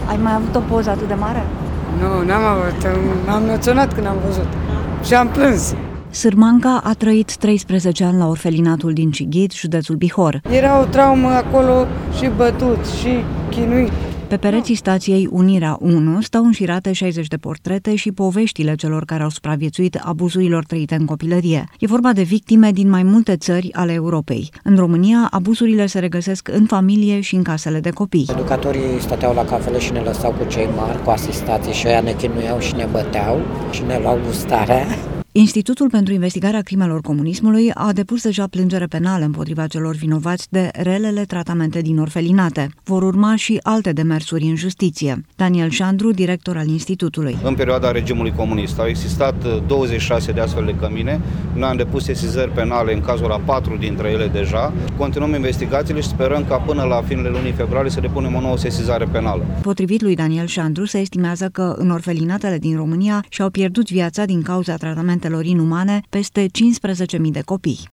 Ai mai avut o poză atât de mare? Nu, n-am avut. M-am emoționat când am văzut și am plâns. Sârmanca a trăit 13 ani la orfelinatul din Cighid, județul Bihor. Era o traumă acolo și bătut și chinuit. Pe pereții stației Unirea 1 stau înșirate 60 de portrete și poveștile celor care au supraviețuit abuzurilor trăite în copilărie. E vorba de victime din mai multe țări ale Europei. În România, abuzurile se regăsesc în familie și în casele de copii. Educatorii stăteau la cafele și ne lăsau cu cei mari, cu asistații, și ăia ne chinuiau și ne băteau și ne luau gustarea. Institutul pentru Investigarea Crimelor Comunismului a depus deja plângere penală împotriva celor vinovați de relele tratamente din orfelinate. Vor urma și alte demersuri în justiție. Daniel Șandru, director al institutului. În perioada regimului comunist au existat 26 de astfel de cămine. Noi am depus sesizări penale în cazul a 4 dintre ele deja. Continuăm investigațiile și sperăm ca până la finele lunii februarie să depunem o nouă sesizare penală. Potrivit lui Daniel Șandru, se estimează că în orfelinatele din România și-au pierdut viața din cauza tratamentelor inumane peste 15.000 de copii.